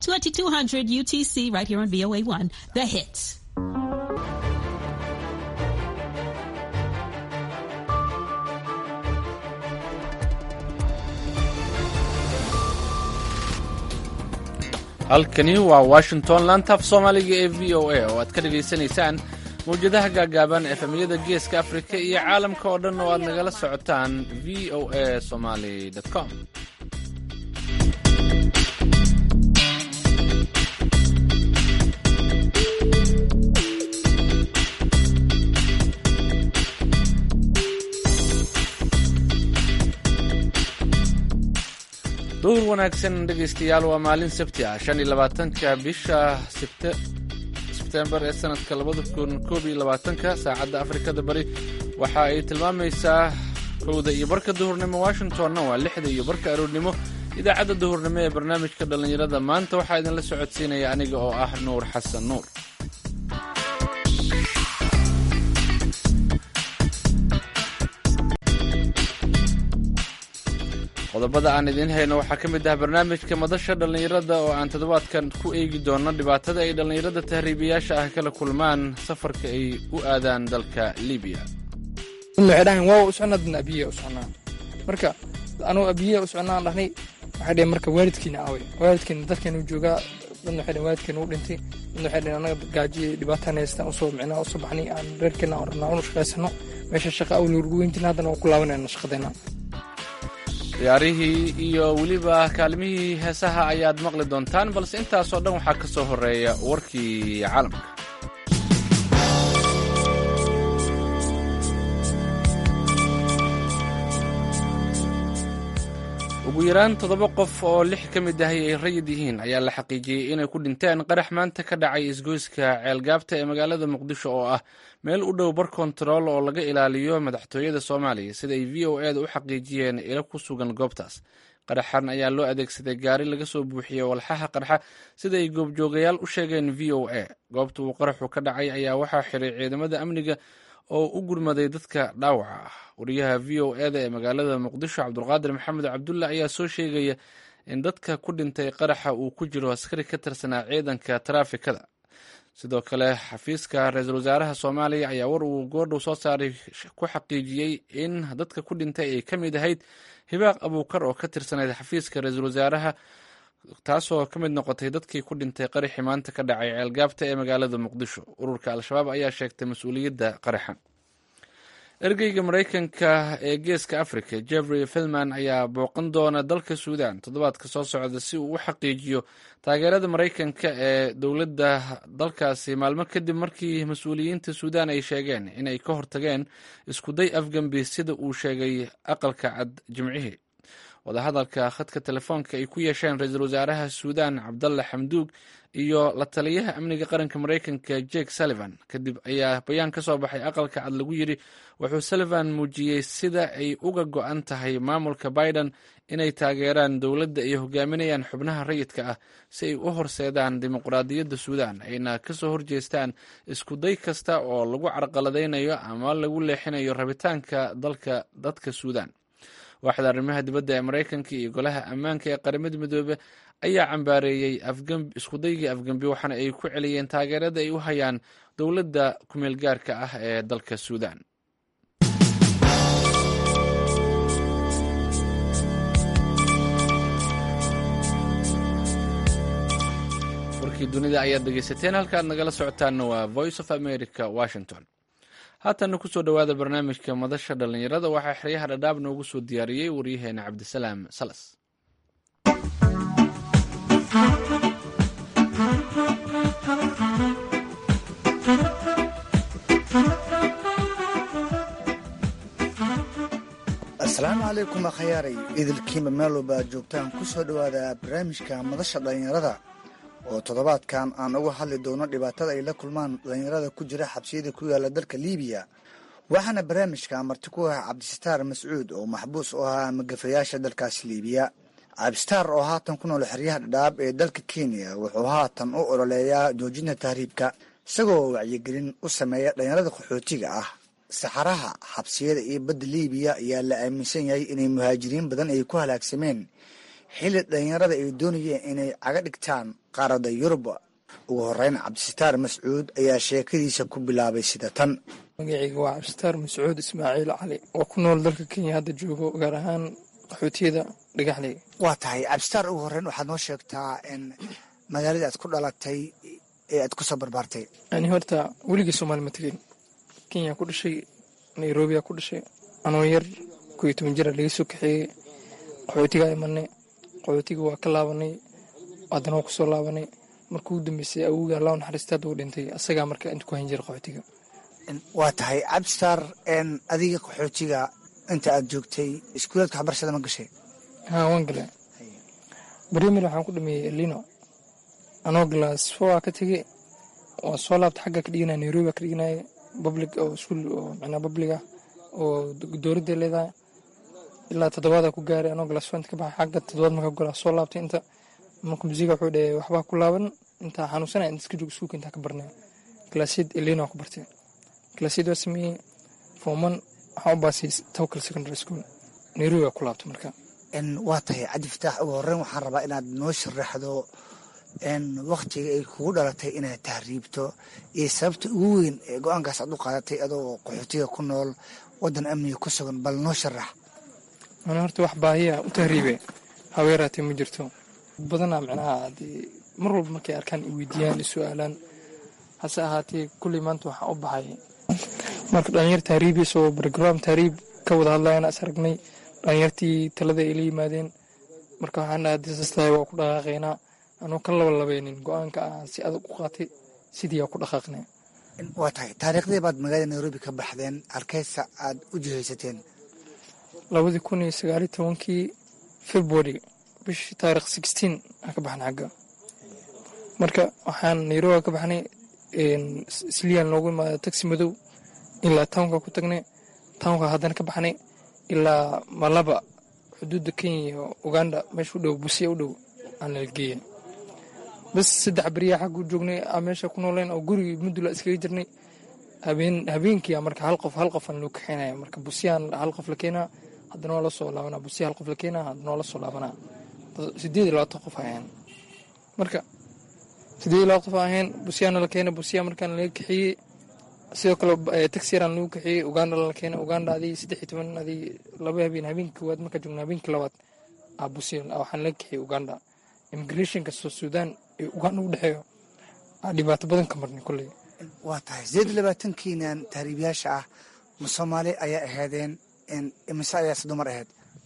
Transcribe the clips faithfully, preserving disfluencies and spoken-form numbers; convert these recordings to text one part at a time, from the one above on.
twenty-two hundred U T C right here on V O A one, The Hits. halkani waa Washington, laantaaf Soomaaliga ee V O A oo aad ka dhageysanaysaan mawjadaha gaagaaban efemyada geeska Afrika iyo caalamka oo dhan oo aad nagala socotaan v o a somali dot com. duhur wanaagsan dhegaystayaal, waa maalin sabti ah shan iyo labaatanka bisha sebtembar ee sanadka labada kun koob iyo labaatanka. saacadda afrikada bari waxa ay tilmaamaysaa kowda iyo barka duhurnimo, washingtonna waa lixda iyo barka aroornimo. idaacadda duhurnimo ee barnaamijka dhallinyarada maanta waxaa idinla socodsiinaya aniga oo ah nuur xasan nuur. qodobada aan idiin hayno waxaa ka mid ah barnaamijka madasha dhallinyarada oo aan toddobaadkan ku eegi doono dhibaatada ay dhallinyarada tahriibiyaasha ah kala kulmaan safarka ay u aadaan dalka Liibiya. waxay dhahayn waa u socnaa abiye u socnaa marka anuu abiye u socnaa dhahnay waxay dhahayn marka waalidkiina aaway waalidkiina dalkeenu joogaa dadna waxay dhahayn waalidkiina u dhintay dadna waxay dhahayn anaga gaajiye dhibaataan haystaan usoo micnaa usoo baxnay aan reerkeena aan rabnaa unu shaqaysano meesha shaqa awli ugu weyn jirna haddana waa ku laabanayna shaqadeena. ciyaarihii iyo weliba kaalmihii heesaha ayaad maqli doontaan, balse intaasoo dhan waxaa ka soo horeeya warkii caalamka. ugu yaraan toddoba qof oo lix ka mid ahi ay rayid yihiin ayaa la xaqiijiyey inay ku dhinteen qarax maanta ka dhacay isgoyska ceelgaabta ee magaalada muqdisho oo ah meel u dhow bar kontarool oo laga ilaaliyo madaxtooyada Soomaaliya, sida ay V O A da u xaqiijiyeen ilo ku sugan goobtaas. qaraxan ayaa loo adeegsaday gaari laga soo buuxiyey walxaha qarxa, sida ay goobjoogayaal u sheegeen V O A. goobta uu qaraxu ka dhacay ayaa waxaa xiray ciidamada amniga oo u gurmaday dadka dhaawaca ah. wariyaha V O A da ee magaalada muqdisho cabdulqaadir maxamed cabdulle ayaa soo sheegaya in dadka ku dhintay qaraxa uu ku jiro askari ka tirsanaa ciidanka taraafikada. sidoo kale xafiiska ra-iisul wasaaraha Soomaaliya ayaa war uu goordhow soo saaray ku xaqiijiyey in dadka ku dhintay ay ka mid ahayd Hibaaq Abuukar oo ka tirsanayd xafiiska ra-iisul wasaaraha, taasoo ka mid noqotay dadkii ku dhintay qaraxii maanta ka dhacay ceelgaabta ee magaalada muqdisho. ururka al-shabaab ayaa sheegtay mas-uuliyadda qaraxan. ergeyga Maraykanka ee geeska Afrika Jeffrey Feltman ayaa booqan doona dalka Suudaan toddobaadka soo socda si uu u xaqiijiyo taageerada Maraykanka ee dowladda dalkaasi maalmo kadib markii mas-uuliyiinta Suudaan ay sheegeen in ay ka hortageen iskuday afgambi, sida uu sheegay aqalka cad Jimcihii. wadahadalka khadka telefoonka ay ku yeesheen ra-iisul wasaaraha Suudaan Cabdalla Xamduug iyo la taliyaha amniga qaranka Maraykanka Jake Sullivan kadib ayaa bayaan ka soo baxay aqalka cad lagu yidhi wuxuu Sullivan muujiyey sida ay uga go'an tahay maamulka Biden inay taageeraan dowladda ay hogaaminayaan xubnaha rayidka ah si ay u horseedaan dimuqraadiyadda Suudaan, ayna ka soo horjeestaan iskuday kasta oo lagu carqaladaynayo ama lagu leexinayo rabitaanka dalka dadka Suudaan. waaxda arrimaha dibadda ee Maraykanka iyo golaha ammaanka ee qaramada midoobe ayaa cambaareeyey iskudaygii afgambi, waxaana ay ku celiyeen taageerada ay u hayaan dowladda kumeel gaarka ah ee dalka Suudaan. warkii dunida ayaad dhegaysateen, halkaad nagala socotaanna waa Voice of America, Washington. haatana ku soo dhowaada barnaamijka madasha dhallinyarada. waxaa xeryaha dhadhaab noogu soo diyaariyey waryaheena cabdisalaam salas. asalaamu calaykum akhayaaray idilkiinba meel walba aad joogtaan ku soo dhowaada barnaamijka madasha dhallinyarada oo toddobaadkan aan uga hadli doono dhibaatada ay la kulmaan dhallinyarada ku jira xabsiyada ku yaala dalka Liibiya. waxaana barnaamijka marti ku ah Cabdisataar Mascuud oo maxbuus u ahaa magafayaasha dalkaas Liibiya. Cabdisataar oo haatan ku nool xeryaha Dhadhaab ee dalka Kenya wuxuu haatan u ololeeyaa joojinta tahriibka, isagoo wacyigelin u sameeya dhallinyarada qaxootiga ah. saxaraha xabsiyada iyo badda Liibiya ayaa la aaminsan yahay inay muhaajiriin badan ay ku halaagsameen xilli dhallinyarada ay doonayeen inay caga dhigtaan qaaradda yurub. ugu horeyn cabdisitaar mascuud ayaa sheekadiisa ku bilaabay sida tan. magacayga waa cabdisitaar mascuud ismaaciil cali oo ku nool dalka kenya, hadda joogo gaar ahaan qaxootiyada dhagaxley. waa tahay cabdisitaar, ugu horeyn waxaad noo sheegtaa in magaalada aad ku dhalatay ee aad ku soo barbaartay. ani horta weligii soomaali ma tegin, kenya ku dhashay, nairobiya ku dhashay. anoo yar kow iyo toban jira laga soo kaxeeyey, qaxootigaa imanay, qaxootiga waa ka laabanay, haddana waa kusoo laabanay. markuu u dambeysay awowga allah naxariista hadda uu dhintay, asagaa marka inta ku hayn jira qaxootiga. waa tahay cabdisitaar, adiga qaxootiga inta aad joogtay iskuulaadka waxbarashada ma gashay? haa, waan galay. brimary waxaan ku dhameeyey elino, anoo glass four ka tegey, waa soo laabta xagga ka dhiganaya, nairobi ka dhiganaya public oo iskuul oo macnaa public ah oo dowladda leedahay. ilaa toddobaada ku gaaray anoo glass four ka baxay, xagga toddobaad marka golaa soo laabtay. inta marka musiga wuxuu dhahay waxbaa ku laaban, intaa xanuunsanaya inta iska joog iskuulka intaa ka barnay. classed elino ku bartay, classed waa sameeyey forman, waxaan u baasay Tawakal secondary school, nairobi waa ku laabtay. marka waa tahay cabdi fataax, ugu horeyn waxaan rabaa inaad noo sharaxdo waktiga ay kugu dhalatay inaad tahriibto iyo sababta ugu weyn ee go-aankaas aad u qaadatay adoo qaxootiga ku nool wadan amniga ku sugan. bal noo sharax. ana horta wax baahiya u tahriibe haweeraatay ma jirto. badanaa micnaha mar walba markay arkaan i weydiiyaan i su-aalaan, hase ahaatee kulley maanta waxaa u baxay marka dhalinyar tahriibiis oo brogram tahriib ka wada hadlayana is aragnay. dhalinyartii talada ay la yimaadeen, marka waxaan dhaha disastahay waa ku dhaqaaqaynaa. anuu ka laba labeynin go-aanka aan si adag u qaatay, sidii aa ku dhaqaaqnay. waa tahay taariikhdii baad magaalada nairobi ka baxdeen, halkeysa aad u jihaysateen? labadii kun iyo sagaaliyo tobankii february bishii taarikh sixteen aan ka baxnay xagga. marka waxaan nairobi ka baxnay, siliyan loogu imaada taxi madow ilaa townka ku tagnay. townka haddana ka baxnay ilaa malaba, xuduudda kenya iyo uganda meesha u dhow, busiya u dhow aan nala geeya. bas saddex beriyaa xaggu joognay, aa meesha ku nooleen oo gurigii mudula iskaga jirnay. habeen habeenkii marka hal qof hal qofaan loo kaxeynaya. marka busiyaan hal qof la keenaa, haddana waa la soo laabanaa. busiya hal qof la keenaa, haddana waa la soo laabanaa. sideed iyo labaatan qof ahayn. marka sideed iyo labaatan qof ahayn, busiyaana la keenay. busiya markaan laga kaxeeyey, sidoo kale taxi yaraan lagu kaxeeyey. uganda la keenay, uganda adii saddex iyo toban adii laba habeen. habeenkii koowaad markaa joogna, habeenkii labaad aa busiya waxaan laga kaxeeyey uganda. immigrationka soo suudaan ee uganda u dhexeeyo aa dhibaato badan ka marnay kolley. waa tahay sideed iyo labaatankiinan tahriibyaasha ah ma soomaali ayaa ahaadeen? imise ayaase dumar ahayd?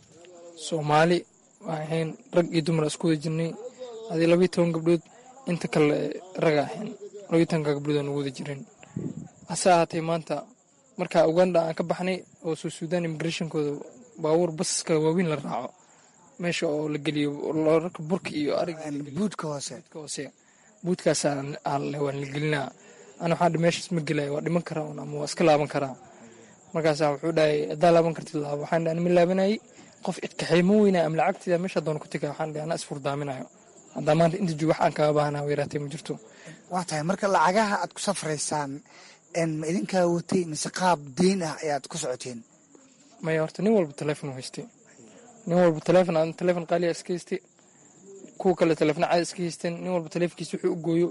soomaali waa ahayn, rag iyo dumar isku wada jirnay. adii labayo toban gabdhood, inta kale raga ahayn. labayo tobanka gabdhood aan ugu wada jirin. hase ahaatee maanta markaa uganda aan ka baxnay oo soo suudaan immigrationkooda baabuur basaska waaweyn la raaco, meesha oo la geliyo lorarka burka iyo ariga buudka hoose hoose buudkaas waan la gelinaa. ana waxaa meeshaas ma gelaya, waa dhiman karaa ama waa iska laaban karaa. markaasaa wuxuu dhahay haddaa laaban kartid laabo. waxaan dhahay ma laabanayay, qof idkaxay ma weynaa ama lacagtida meesha doona ku tegaya. waxaan dhahay anaa isfurdaaminayo, haddaa maanta inta joog wax aan kaga baahanaa weeraatay ma jirto. waa tahay marka lacagaha aad ku safraysaan ma idinkaa watay mise qaab deyn ah ayaad ku socoteen? maya, horta nin walba taleefon u haystay. nin walba taleefon aan taleefon qaaliya iska haystay, kuwa kale taleefona caadi iska haysteen. nin walba taleefonkiisa wuxuu u gooyo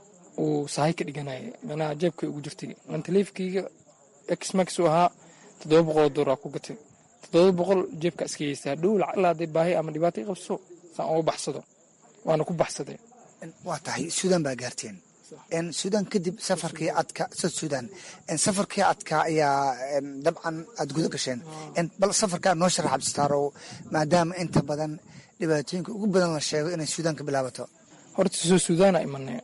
uu sahay ka dhiganaya, macnaha jeebkay ugu jirtay. aan taleefonkayga xmax u ahaa toddoba boqol oo doolar ku gatay. toddoba boqol jeebka iska haystay. hadhow lacag la hadday baahi ama dhibaato i qabso saan uga baxsado, waana ku baxsaday. waa tahay suudaan baa gaarteen. suudaan kadib safarkii adka sad suudaan safarkii adka ayaa dabcan aad guda gasheen. bal safarkaa noo sharax cabdisitaarow, maadaama inta badan dhibaatooyinka ugu badan la sheego inay suudaan ka bilaabato. horta soo suudaana imanay,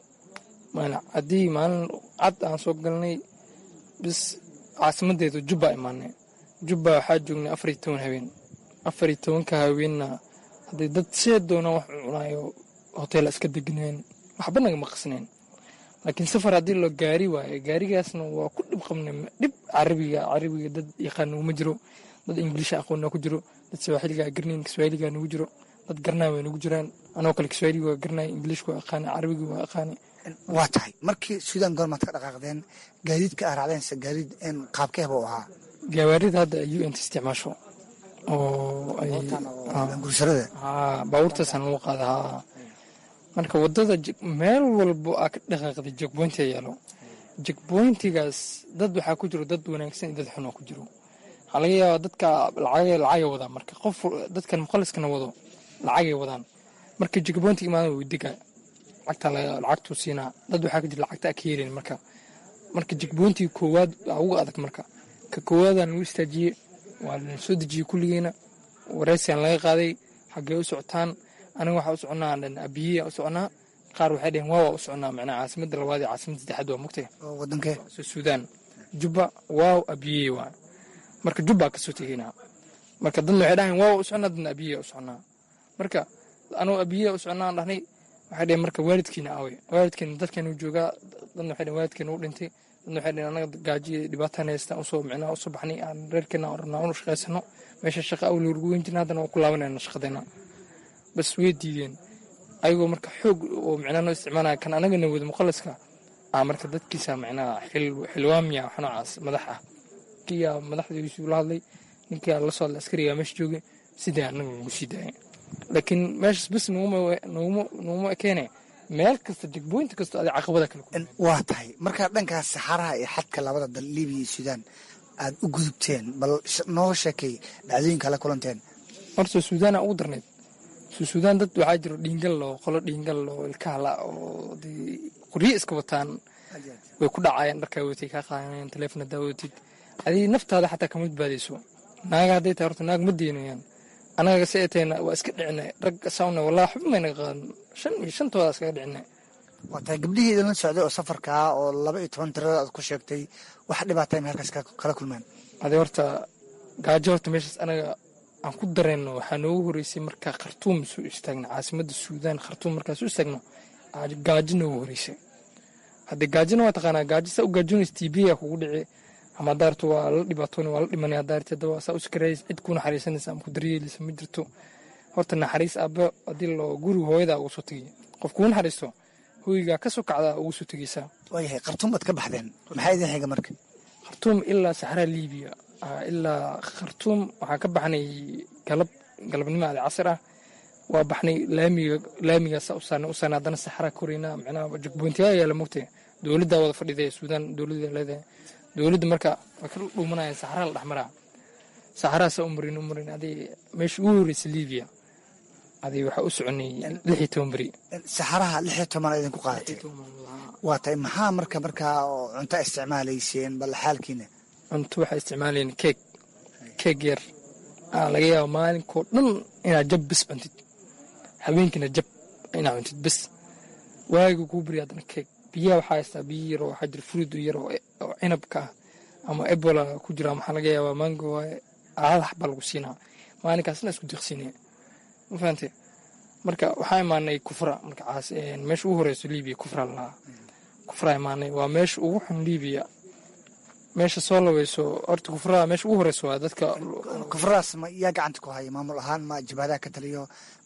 haddii maalin cad aan soo galnay, bis caasimadeedu jubba imaanay. jubba waxaa joognay afar iyo toban habeen. afar iyo tobanka haweenna hadday dad see doonaan wax cunaayo hoteela iska degneen, waxba nagama qasneen. laakiin safar haddii loo gaari waayo, gaarigaasna waa ku dhib qabnay. dhib carabiga carabiga dad yaqaan uma jiro, dad ingiliisha aqoonna ku jiro, dad swaaxiliga garnayn kiswahiliga nagu jiro, dad garnaa way nagu jiraan. anoo kale kiswahiliga waa garnaay, ingiliishka waa aqaani, carabiga waa aqaani. waa tahay markii suudaan goormaad ka dhaqaaqdeen? gaadiidka aa raacdeen se gaadiid qaabkeeba u ahaa? gawaarida hadda u n t isticmaasho oo ay gursarada haa baabuurtaasaan lagu qaada haa marka waddada meel walbo aa ka dhaqaaqday jegboyntiga yaalo jegboyntigaas dad waxaa ku jiro dad wanaagsan iyo dad xun oo ku jiro waxaa laga yaabaa dadka lacag lacagay wadaan marka qof dadkan mukhaliskana wado lacagay wadaan marka jegboyntiga imaada way degaa lacagta lacagtuu siinaa dad waxaa ka jira lacagta a ka yeelin marka marka jegboyntiga koowaad aa uga adag marka ka koowaadaan lagu istaajiyey waa la soo dejiyey kulligeena wareysiaan laga qaaday xaggee u socotaan aniga waxaa u soconaa abiyiya u soconaa qaar waxay dhaheen waawa u soconaa macnaa caasimadda labaad iyo caasimadda saddexaad waa mugtay wadankee suudaan jubba waaw abiyey waa marka jubbaa kasoo tegeynaa marka dadna waxay dhaheen waawa u soconaa dadna abiyiya u soconaa marka anuu abiyiya u soconaa dhahnay waxay dhaheen marka waalidkiina aaway waalidkiina dadkeenu joogaa dadna waxay dhaheen waalidkeena u dhintay dadna waxay dhaheen anaga gaajiya dhibaataan haystaan usoo micnaa usoo baxnay aan reerkeena rabnaa unu shaqaysano meesha shaqa awli lagu weyn jirna haddana waan ku laabanayna shaqadeena bas way diideen ayagoo marka xoog oo micnaa noo isticmaalaya kan anagana wada mukhaliska ah marka dadkiisa micnaa xilwaamiya wax noocaas madax ah kiyaa madaxdiisu la hadlay ninkaa la soo hadlay askarigaa meesha joogay sidii anaga lagu sii daayay laakiin meeshas bas noguma keene meel kasta jegboynta kasto aday caqabada kale waa tahay markaa dhankaas saxaaraha iyo xadka labada dal libiya iyo suudaan aad u gudubteen bal noo sheekay dhacdooyinka la kulanteen horta suudaana ugu darnayd suudaan dad waxaa jiro dhiingal oo qolo dhiingal oo ilkahala oo qoryo iska wataan way ku dhacayaan dharkaa watay kaa qaadanayaan taleefon hadaa watid adii naftaada xataa kama badbaadayso naaga hadday tahay horta naag ma deynayaan anaga si ay tahayna waa iska dhicinay rag sawna walaa xubin maynaga qaadan shan iyo shantooda iskaga dhicinay waa tahay gabdhihii idinla socday oo safarkaa oo laba iyo toban tirada aad ku sheegtay wax dhibaatay ma halkaas kala kulmaan adii horta gaajo horta meeshaas anaga aan ku dareenno waxaa noogu horeysay markaa khartuum soo istaagno caasimadda suudaan khartuum markaa soo istaagno gaajo noogu horeysay haddii gaajona waa taqaanaa gaajo saa u gaajoonaysa t b a kugu dhici ama daarto waa la dhibaatoona waa la dhimanaya daarti haddaba saa u sakaraysa cid ku naxariisanaysa ama ku daryeelaysa ma jirto horta naxariis aabbe haddii loo guriga hooyadaa ugu soo tegay qof kuu naxariisto hooyigaa ka soo kacdaa ugu soo tegaysaa waayahay khartuum baad ka baxdeen maxaa idin xiga marka khartuum ilaa saxraa liibiya ilaa khartuum waxaa ka baxnay galab galabnimo ali casir ah waa baxnay laamiga laamigaasa u saarnay u saarnay haddana saxraa koraynaa macnaha jogboontiyaa yaala mogtay dowladdaa wada fadhiday suudaan dowladda leedahay dowladda marka waa ka dhuumanayaan saxraa la dhexmaraa saxraasa u marin u marin adii meesha ugu horreysay liibiya adii waxaa u soconay lix iyo toban beri saxaraha lix iyo toban idinku qaadatay waa tahay maxaa marka markaa cunto isticmaalayseen bal xaalkiina cunto waxaa isticmaalayeen keeg keeg yar aa laga yaaba maalinkoo dhan inaad jab bis cuntid habeenkiina jab inaad cuntid bis waagiga kuu beri haddana keeg biyaha waxaa haystaa biyo yar oo waxaa jira fruud yar oo cinabka ah ama ebola ku jira maxaa laga yaabaa mango waaye hal xabaa lagu siinaa maalinkaasna isku diqsiinaya ma fahantay marka waxaa imaanay kufra marka caas meesha ugu horeyso liibiya kufra lalahaa kufraa imaanay waa meesha ugu xun liibiya meesha soo laweyso horta kufraha meesha ugu horeyso waa dadka kufradaas ma yaa gacanta ku haya maamul ahaan ma jabhadaha ka taliyo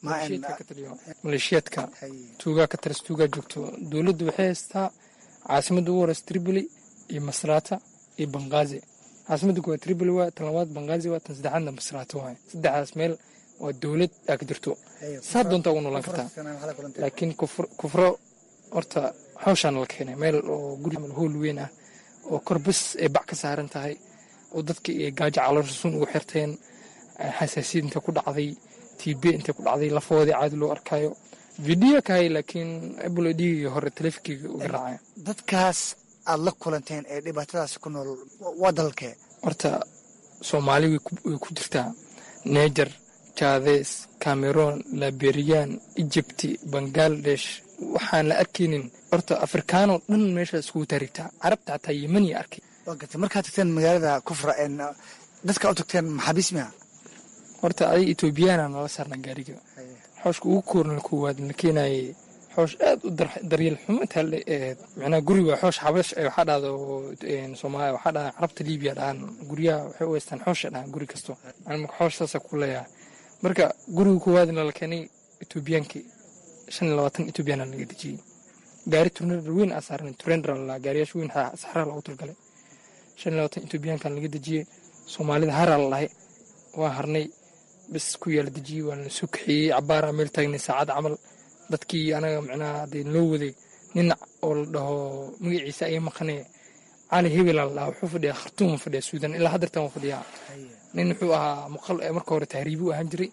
maleeshiyaadka tuugaa ka talis tuugaa joogto dowladdu waxay haystaa caasimadda ugu horeysa tripoli iyo masraata iyo banqaazi caasimadda kuwaa tripoli waa tan labaad banqaazi waa tan saddexaadna masraata waaye saddexdaas meel waa dowlad aa ka jirto saa doontaa ugu noolaan kartaa laakiin kufro horta hawshaana la keenay meel oo guri hool weyn ah oo korbis ay bac ka saaran tahay oo dadka ay gaajo caloosha sun ugu xirteen xasaasiyad intay ku dhacday tb intay ku dhacday lafoodii caadi loo arkaayo video kahay laakiin ebola dhigii hore taleefinkeyga uga raacaya dadkaas aad la kulanteen ee dhibaatadaasi ku nool waa dalkee horta soomaali way ku jirtaa neejar jaades cameroon liberiyaan egypti bangladesh waxaan la arkaynin horta afrikaanoo dhan meesha iskugu taariigtaa carabta xataa yemaniya arkay waa gartay markaad tagteen magaalada kufra dadka u tagteen maxaabiis miya horta adig etoobiyaana nala saarna gaariga xooshka ugu koorna koowaad la keenayay xoosh aad u daryeel xumo intaa aheed macnaha guri waa xoosh xabash waxaa dhahda soomaaliya waxaa dhahaan carabta liibiya dhahaan guryaha waxay u haystaan xoosha dhahaan guri kasto marka xoosh saasa ku leeyahay marka guriga koowaadna la keenay etoobiyaankii shan iyo labaatan etoobiyaana laga dejiyey gaari turnadar weyn aa saaran turendra la gaariyaasha weyn saxraa loogu talgalay shan iyo labaatan etoobiyaankan laga dejiyey soomaalida haraa la dhahay waa harnay bas ku yaala dejiyey waa la soo kaxeeyey cabaaraa meel taagnay saacad camal dadkii anaga macnaha dee loo waday nin oo la dhaho magaciisa ayaa maqanee cali hebel la dhaha wuxuu fadhiyaa khartuum fadhiyaa suudan ilaa haddeertan waa fadhiyaa nin wuxuu ahaa muqal marka hore tahriibu ahaan jiray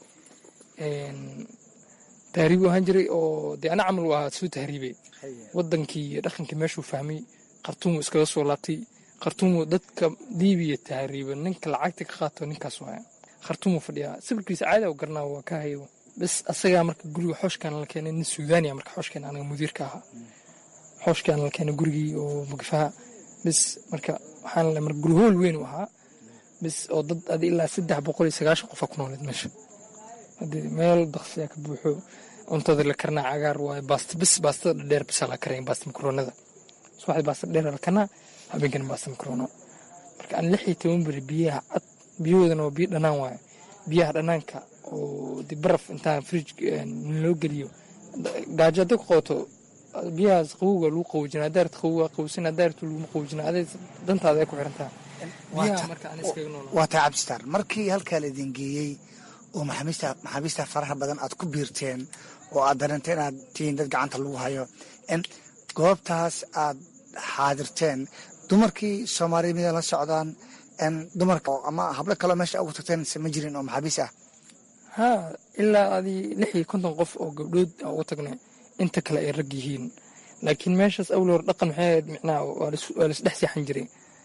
tahriibu ahaan jiray oo dee ana camal u ahaa soo tahriibay wadankii iyo dhaqankii meeshuu fahmay khartuumu iskaga soo laabtay khartuumu dadka liibiya tahriiba ninka lacagta ka qaato ninkaas waaya khartuumu fadhiyaa sawirkiisa caadi oo garnaa waa ka hayo bas asagaa marka guriga xooshkaan la keenay nin suudaaniya marka xooshkaan anaga mudiirka ahaa xooshkaan la keenay gurigii oo magafaha bas marka waxaan le marka guri hool weyn u ahaa bas oo dad adi ilaa saddex boqol iyo sagaashan qofa ku nooleed meesha haddii meel daksiya ka buuxo cuntada la karnaa cagaar waaye baasta bis baastada dhadheer bisaa la karayn baasta makroonada subaxdii baasta dheer la karnaa habeenkana baasta makroona marka aan lix iyo toban beri biyaha cad biyahoodana waa biyo dhanaan waaye biyaha dhanaanka oo di baraf intaan fridge loo geliyo gaajo hadday ku qabato biyahaas qabowga lagu qaboojina haddaarta qabowga qabowsin haddaarta laguma qaboojina aday dantaada ay ku xirantaha biyaha marka aan iskaga noolaa waa taa cabdistaar markii halkaa laydin geeyey oo maxaabiista maxaabiista faraha badan aad ku biirteen oo aad dareentay inaad tihiin dad gacanta lagu hayo in goobtaas aad xaadirteen dumarkii soomaaliya mida la socdaan in dumarka ama hablo kaloo meesha ugu tagteen se ma jirin oo maxaabiis ah haa ilaa adii lix iyo konton qof oo gabdhood a ugu tagnay inta kale ay rag yihiin laakiin meeshaas awal hor dhaqan maxay micnaha waa laisdhex seexan jiray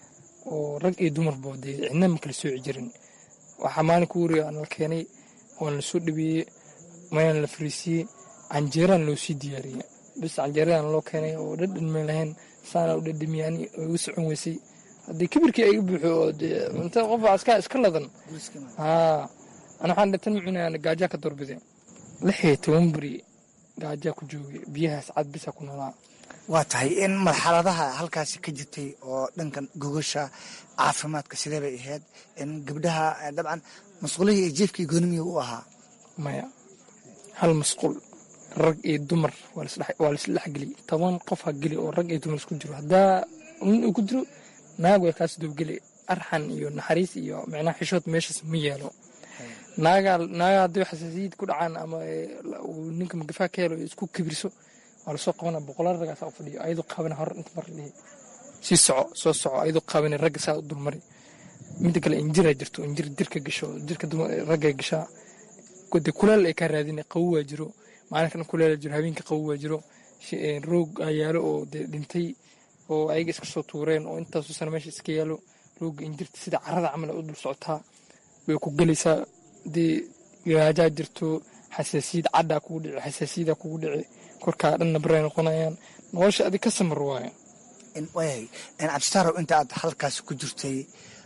oo rag iyo dumarba dee cidna ma kala sooci jirin waxaa maalinka wuriga aan la keenay waan la soo dhabeeyey mayaan la fariisiyey canjeeraan loo sii diyaariyey bis canjeeradan loo keenay oo dhadhan may lahayn saana u dhadhamiyey ani oo igu socon weysay haddii kibirkii ay u buuxo oo dee inta qof aska iska ladan haa ana waxaan dhatan mucunayaan gaajaa ka doorbideen lix iyo toban beri gaajaa ku joogay biyahaas cad bisa ku noolaa waa tahay in marxaladaha halkaasi ka jirtay oo dhankan gogasha caafimaadka sidee bay ahayd in gabdhaha dabcan masquulihii iyo jiefkii goonimiga u ahaa maya hal masquul rag iyo dumar waa laisla dhexgeli toban qof ha geli oo rag iyo dumar isku jiro haddaa nin uu ku jiro naag way kaas doobgeli arxan iyo naxariis iyo micnaha xishood meeshaas ma yeelo naagaa naaga haddii xasaasiyad ku dhacaan ama ninka magafaa ka helo isku kibirso waa lasoo qabana boqolaal ragaasaa u fadhiyo ayadoo qaabana hor inta mar dhihi sii soco soo soco ayadoo qaabana ragga saa u dulmari midda kale injiraa jirto injir dirka gasho jirka ragga gashaa de kuleel ay kaa raadina qawo waa jiro maalinkana kuleel jiro habeenka qawo waa jiro roog ayaalo oo dee dhintay oo ayaga iska soo tuureen oo intaasoo sana meesha iska yaalo roogga injirta sida carada camal u dul socotaa way ku gelaysaa dee gaajaa jirto xasaasiyad caddaa kugu dhici xasaasiyadaa kugu dhici korkaa dhanna baray noqonayaan nolosha adig ka samar waayo wayahay cabdistaarow inta aad halkaas ku jirtay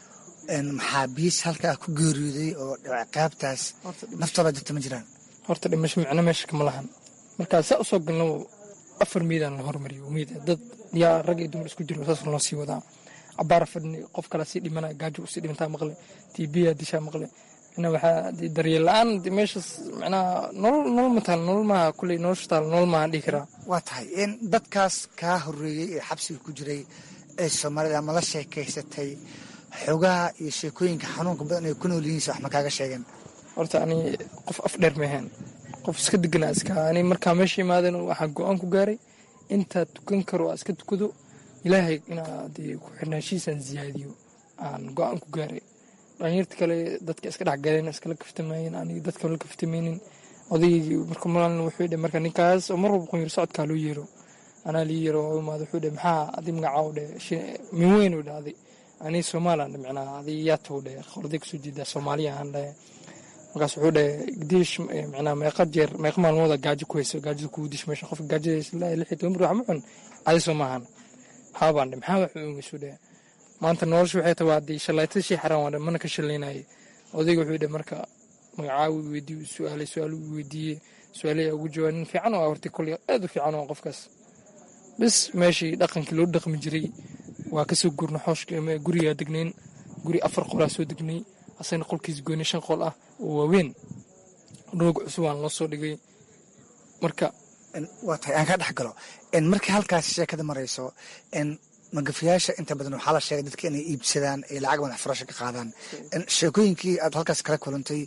maxaabiis halkaa ku geeriyooday oo qaabtaas naftooda jirta ma jiraan horta dhimasho micno meesha kama lahan markaa saa usoo galnaba afar miidaan la hormariyo miid dad yaa rag iyo dumar isku jiro saas loo sii wadaa cabaara fadhini qof kale sii dhimana gaajo usii dhimantaa maqle tibiyaa dishaa maqle micnaa waxaa daryeel la-aan meeshaas micnaha nolol nolol ma taal nolol maaha kulley nolosha taal nolol maaha dhihi karaa waa tahay in dadkaas kaa horreeyey ee xabsiga ku jiray ee soomaalida ma la sheekaysatay xoogaha iyo sheekooyinka xanuunka badan ay ku nool yihiinse wax ma kaaga sheegeen horta ani qof af dheer maahaan qof iska deganaa iska ani markaa meesha imaaden waxaa go-aan ku gaaray intaa tukan karo aa iska tukado ilaahay inaa dee ku xirnaashiisaan ziyaadiyo aan go-aan ku gaaray dhalinyarta kale dadka iska dhexgaleen iskala kaftamayeen aniga dadka la kaftamaynin odaygii marka maalin wuxuu dhe marka ninkaas oo mar walba qonyar socodkaa loo yeero anaa lii yeero oo imaada wuxuu dhe maxaa adi magacaa dhe min weyn u dhahday ani somalilan micnaa adi yaatow dhe qorday kasoo jeedaa soomaaliya aan dhahe markaas wuxuu dhe gdiish micnaa meeqa jeer meeqa maalmooda gaajo ku hayso gaajada kugu dish meesha qofka gaajadays ilaa lix iyo toban bir wax ma cun adi soo maahan haabaan dhe maxaa wax uungisu dhe maanta nolosha waxay tahay waa dee shalaytada shay xaraan waa dhe mana ka shalaynaye odayga wuxuu dhe marka magacaawi weydiiye su-aalay su-aal u weydiiyey su-aalaya ugu jawaab nin fiican oo hortay koley aad u fiican oo qofkaas bis meeshii dhaqankii loo dhaqmi jiray waa kasoo gurna xooshka gurigaa degnayn guri afar qolaa soo degnay asagna qolkiis goynay shan qol ah oo waaweyn roog cusub aan loo soo dhigay marka waa tahay aan ka dhex galo markii halkaas sheekada marayso magafayaasha inta badan waxaa la sheegay dadka inay iibsadaan ay lacag madax furasha ka qaadaan sheekooyinkii aad halkaas kala kulantay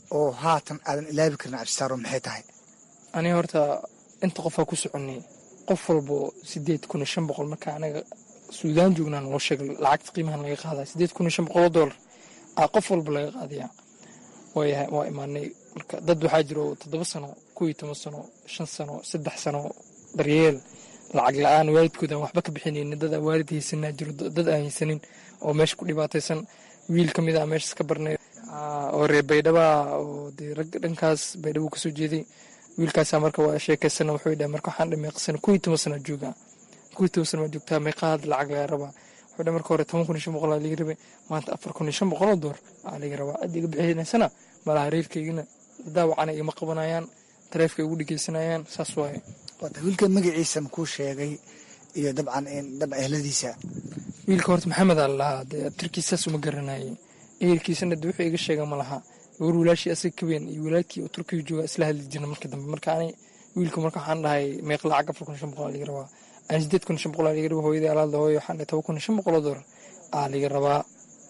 oo haatan aadan ilaabi karin cabdisitaaro maxay tahay? aniga horta inta qofaa ku soconay qof walbo sideed kun iyo shan boqol marka anaga suudaan joognaan loo sheegay lacagta qiimahan laga qaadaa sideed kun iyo shan boqol oo doolar aa qof walba laga qaadaya waayahay waa imaanay marka dad waxaa jiro toddoba sano kow iyo toban sano shan sano saddex sano daryeel lacag la-aan waalidkooda aan waxba ka bixinaynin dad aan waalid haysanaa jiro dad aan haysanin oo meesha ku dhibaataysan wiil ka mid ah meeshaas ka barnay oo reer baydhaba oo dee rag dhankaas baydhabo kasoo jeeday wiilkaasaa marka waa sheekaysana wuxuu dhahay marka waxaan dhahay meeqsana kow iyo toban sana joogaa kow iyo toban sana waa joogtaa meeqaad lacag laga rabaa wuxuu dhahay marka hore toban kun iyo shan boqol aa laga rabay maanta afar kun iyo shan boqol oo door aa laga rabaa cid iga bixinaysana malaha reerkaygina daawacana igama qabanayaan taleefka igu dhegeysanayaan saas waaye. waata wiilka magaciisa makuu sheegay iyo dabcan dab ehladiisa? wiilka horta maxamed aa lalahaa dee abtirkiisaas uma garanayay ehelkiisana de wuxuu iga sheega ma laha war walaashii asaga kabeen iyo walaalkii oo turkiga jooga isla hadli jirna marka dambe marka ani wiilka marka waxaan dhahay meeq lacag afar kun iyo shan boqol aa laga rabaa aan sideed kun iyo shan boqol aa laga rabaa hooyadii alaada hooyo waxaan dhahay toban kun iyo shan boqol oo doolar aa laga rabaa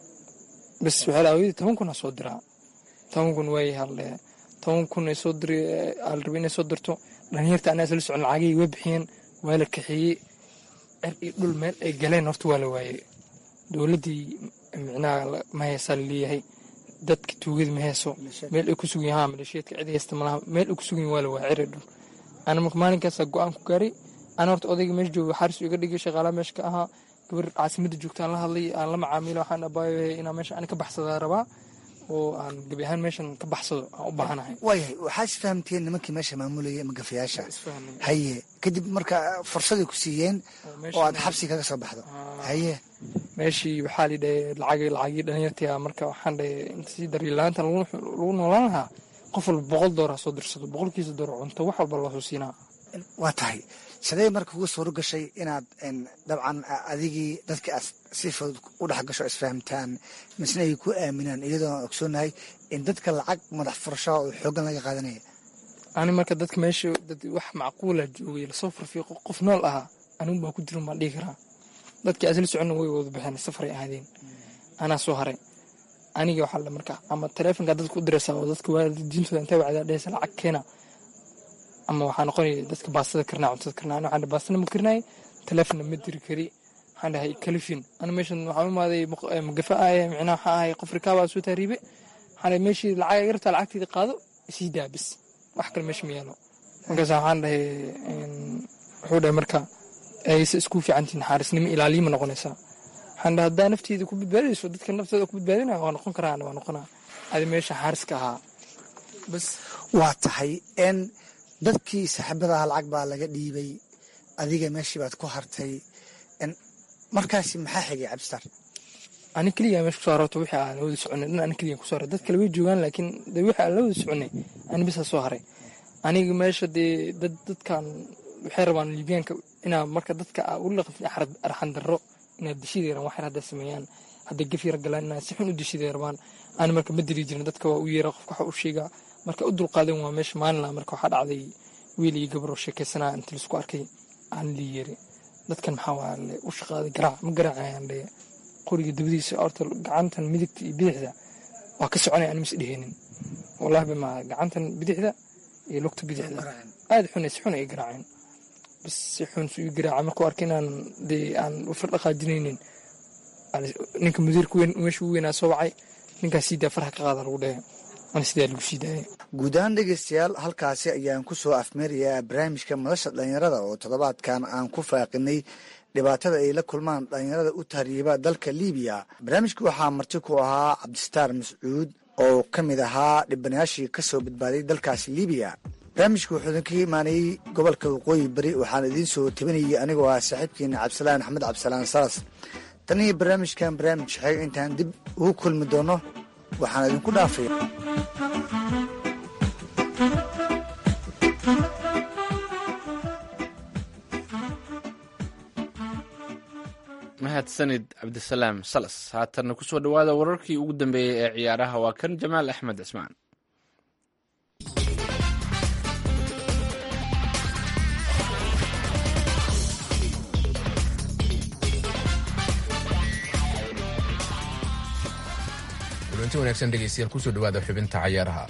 bas waxaa la hooyadii toban kun aa soo diraa toban kun waayahay hadle toban kun ay soo diri aa la rabay inay soo dirto dhalinyarta anaa isla socon lacagihii waa bixiyeen waa la kaxeeyey cer iyo dhul meel ay galeen horta waa la waayey dowladdii micnaha ma heesaa laleeyahay dadka tuugada ma heeso meel ay ku sugan yahaa maleeshiyeedka cid haysta malaha meel ay ku sugan yahin waa la waaya cer iyo dhul ana marka maalinkaasa go-aan ku gaaray ana horta odayga meesha jooga xaaris iga dhigay shaqaalaha meesha ka ahaa gabar caasimadda joogta aan la hadlay aan la macaamilo waxaan abaayo inaa meesha ani ka baxsadaa rabaa oo aan gabi ahaan meeshan ka baxsado aan u baahanahay. waayahay waxaa isfahamteen nimankii meesha maamulayay magafayaasha haye kadib marka fursaday ku siiyeen oo aad xabsi kaga soo baxdo haye meeshii waxaa la dhahay lacag lacagii dhalinyartii marka waxaan dhahay inta si daryeelaanta lagu noolaan lahaa qof walba boqol doolar soo dirsado boqolkiisa doolar cunto wax walba loo soo siinaa. waa tahay sidee marka uga suuro gashay inaad dabcan adigii dadka aad si fudud u dhex gasho isfahamtaan misna ay ku aaminaan iyadoo ogsoonahay in dadka lacag madax furasho oo xoogan laga qaadanaya? ani marka dadka meesha dad wax macquula joogay lasoo farfiiqo qof nool ahaa anigu baa ku jirin baan dhihi karaa dadkii asla soconna way wada baxeen safaray ahaadeen anaa soo haray aniga waxaa la marka ama taleefonka dadka u diraysaa oo dadka waalidiintooda intay wacdaa dhehaysa lacag keena ama waxaa noqonaya dadka baastada karnaa cuntada karnaa ani waxaan baastada ma karnaay taleefonna ma diri kari waxaan dhahay kalifin ana meeshan waxaan u imaaday magafa aye micnaha waxaa ahay qof rikaabaa soo taariibe waxaan dhahay meeshii lacag iga rabtaa lacagteeda qaado isii daabis wax kale meesha ma yaalo markaas waxaan dhahay wuxuu dhahay marka ayse isku fiicantiin xaarisnimo ilaaliyo ma noqonaysaa waxaan dhahay haddaa nafteeda ku badbaadayso dadka naftooda ku badbaadinaya waa noqon karaa waa noqonaa adi meesha xaariska ahaa bas. waa tahay n dadkii saaxiibadaha lacag baa laga dhiibay adiga meeshii baad ku hartay markaasi maxaa xigay cabdisitaar? ani keliya meesha kusoo harto wixii aan la wada soconay dhan ani keliya kusoo haray dad kale way joogaan laakiin de wixii aan la wada soconay ani bisa soo haray aniga meesha dee dad dadkan waxay rabaan liibiyaanka inaa marka dadka aa u laqafin arxan darro inaad dishiday rabaan waxay hadda sameeyaan hadday gaf yar galaan inaa si xun u dishiday rabaan ani marka ma diri jirin dadka waa u yeera qofka waxa u sheegaa marka u dulqaadan waa meesha maalin laa marka waxaa dhacday wiil iyo gabar oo sheekaysanaa inta laisku arkay aan lii yeeri dadkan maxaa waa le u shaqaaday garaac ma garaacayaan le qoriga dabadiisa horta gacantan midigta iyo bidixda waa ka soconaya aan mis dheheenin wallahi bama gacantan bidixda iyo lugta bidixda aad xun si xun ay garaaceen bas si xun suu garaaca markuu arkay inaan dee aan ufar dhaqaajinaynin ninka mudiirka weyn meesha u weynaa soo wacay ninkaas siidaa farxa ka qaada lagu dhahe ana sidaa lagu sii daayay. guud ahaan dhegeystayaal halkaasi ayaan ku soo afmeerayaa barnaamijka madasha dhalinyarada oo toddobaadkan aan ku faaqinay dhibaatada ay la kulmaan dhalinyarada u tahriiba dalka liibiya. barnaamijka waxaa marti ku ahaa cabdisitaar mascuud oo ka mid ahaa dhibanayaashii ka soo badbaaday dalkaasi liibiya. barnaamijka wuxuu idinka imaanayey gobolka waqooyi bari waxaan idiin soo tabinayay anigoo ah saaxiibkeena cabdisalaan axmed cabdisalaan salas. tan iyo barnaamijkan barnaamij xeeg intaan dib ugu kulmi doono waxaan idinku dhaafaya mahadsanid cabdisalaam salas. haatanna ku soo dhowaada wararkii ugu dambeeyey ee ciyaaraha waa kan jamaal axmed cismaan. kulanti wanaagsan dhegeystayaal kusoo dhawaada xubinta cayaaraha.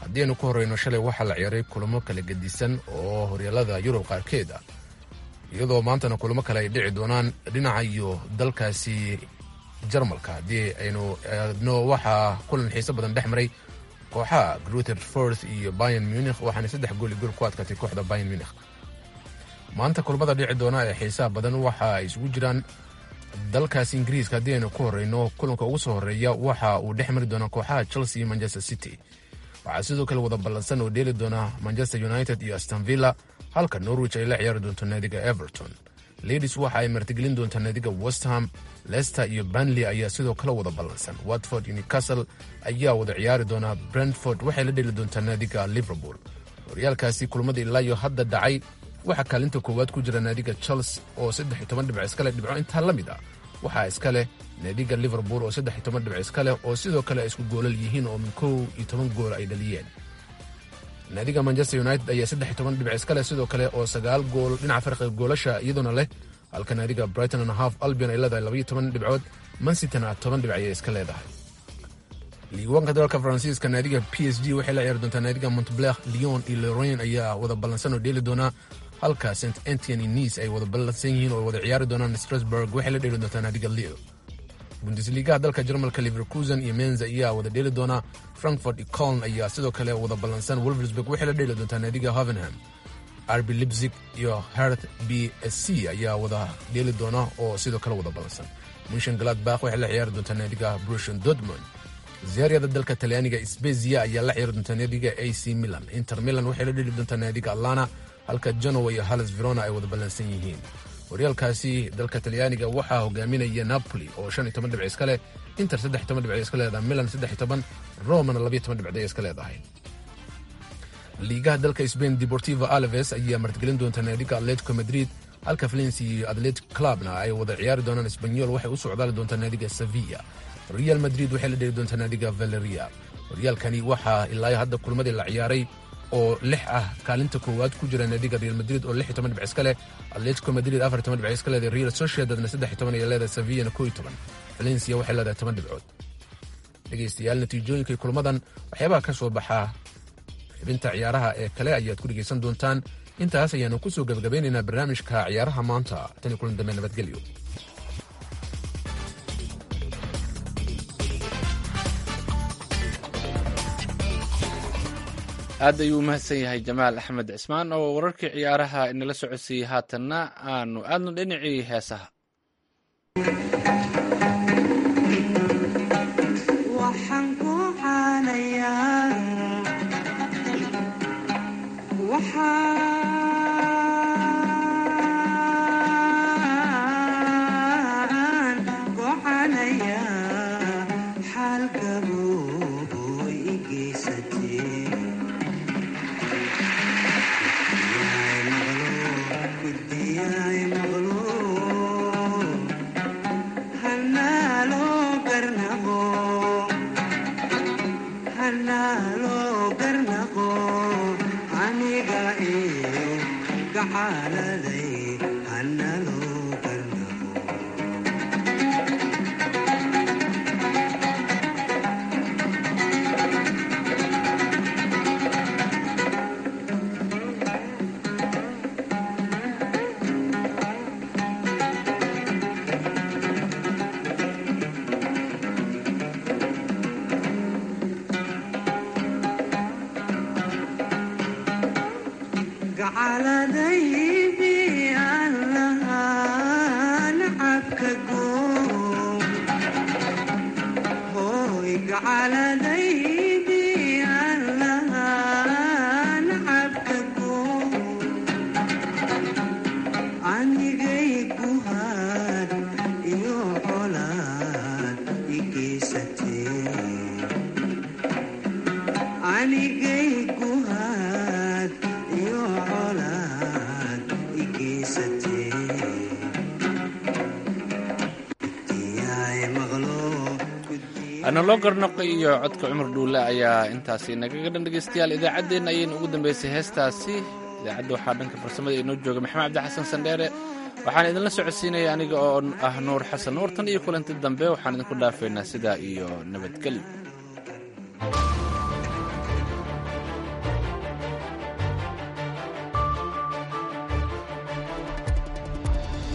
haddii aynu ku horreyno shalay waxaa la ciyaaray kulamo kala gedisan oo horyaalada yurub qaarkeed ah iyadoo maantana kulamo kale ay dhici doonaan dhinaca iyo dalkaasi jarmalka. haddii aynu eegno waxaa kulan xiiso badan dhex maray kooxaha Greuther Fürth iyo Bayern Munich waxaana saddex gool iyo gool ku adkaatay kooxda Bayern Munich. maanta kulamada dhici doona ee xiisaha badan waxa ay isugu jiraan dalkaasi Ingiriiska. haddii aynu ku horreyno kulanka ugu soo horreeya waxa uu dhex mari doonaa kooxaha Chelsea iyo Manchester City. waxaa sidoo kale wada ballansan oo dheeli doona Manchester United iyo Aston Villa, halka Norwich ay la ciyaari doonto naadiga Everton. Leeds waxa ay martigelin doontaa naadiga West Ham. Leicester iyo Burnley ayaa sidoo kale wada ballansan. Watford iyo Newcastle ayaa wada ciyaari doona. Brentford waxay la dheeli doontaa naadiga Liverpool. horyaalkaasi kulamada ilaa iyo hadda dhacay waxaa kaalinta koowaad ku jira naadiga Chelsea oo saddex iyo toban dhibco iskale dhibco intaa la mid ah waxaa iskale naadiga Liverpool oo saddex iyo toban dhibco iskale oo sidoo kale ay isku goolal yihiin oo min kow iyo toban gool ay dhaliyeen. naadiga Manchester United ayaa saddex iyo toban dhibco iskale sidoo kale oo sagaal gool dhinaca farqiga goolasha iyaduna leh, halka naadiga Brighton and Hove Albion ay leedahay laba iyo toban dhibcood, Man City-na toban dhibco ayay iska leedahay. liigaanka dalka Faransiiska naadiga P S G waxay la ciyaari doontaa naadiga Montpellier. Lyon iyo Lorient ayaa wada ballansan oo dheeli doona, halka Saint Etienne iyo Nice ay wada ballansan yihiin oo wada ciyaari doonaan. Strasbourg waxay la dheeli doontaa naadiga Lille. Bundesliga dalka Jarmalka Leverkusen iyo Mainz ayaa wada dheeli doona. Frankfurt iyo Köln ayaa sidoo kale wada ballansan. Wolfsburg waxay la dheeli doontaa naadiga Hoffenheim. R B Leipzig iyo Hertha B S C ayaa wada dheeli doona oo sidoo kale wada ballansan. Mönchengladbach waxay la ciyaari doontaa naadiga Borussia Dortmund. Ziyaarada dalka Talyaaniga Spezia ayaa la ciyaari doontaa naadiga A C Milan. Inter Milan waxay la dheeli doontaa naadiga Atlanta, halka Genoa iyo Hellas Verona ay wada ballansan yihiin. horyaalkaasi dalka Talyaaniga waxaa hogaaminaya Napoli oo shan iyo toban dhibco iska leh, Inter saddex iyo toban dhibco iska leedahay, Milan saddex iyo toban, Romana laba iyo toban dhibco iska leedahay. liigaha dalka Spain Deportivo Alaves ayaa martigelin doonta naadiga Atletico Madrid, halka Valencia iyo Athletic Clubna ay wada ciyaari doonaan. Espanyol waxay u socdaali doontaa naadiga Sevilla. Real Madrid waxay la dheeli doontaa naadiga Villarreal. horyaalkani waxaa ilaa hadda kulmadii la ciyaaray oo lix ah kaalinta koowaad ku jira naadiga Real Madrid oo lix iyo toban dhibco iska leh, Atletico Madrid afar iyo toban dhibco iska leh, Real Sociedadna saddex iyo toban ay leedahay, Sevilla kow iyo toban, Valencia waxay leedahay toban dhibcood. dhegeystayaal, natiijooyinka kulmadan waxyaabaha ka soo baxa xubinta ciyaaraha ee kale ayaad ku dhegeysan doontaan. intaas ayaanu ku soo gabagabeynaynaa barnaamijka ciyaaraha maanta. tan iyo kulan dambe, nabadgelyo. aad ayuu u mahadsan yahay Jamaal Axmed Cismaan oo wararkii ciyaaraha inala socodsiiyey. haatanna aanu aadno dhinacii heesaha. analo garnoq iyo codka Cumar Dhuule ayaa intaasi nagaga dhan. dhegeystayaal, idaacaddeenna ayaynu ugu dambeysay heestaasi. idaacadda waxaa dhanka farsamada inoo jooga Maxamed Cabdi Xasan Sandheere. waxaan idinla socodsiinaya aniga oo ah Nuur Xasan Nuur. tan iyo kulanti dambe waxaan idinku dhaafaynaa sidaa iyo nabadgelyo.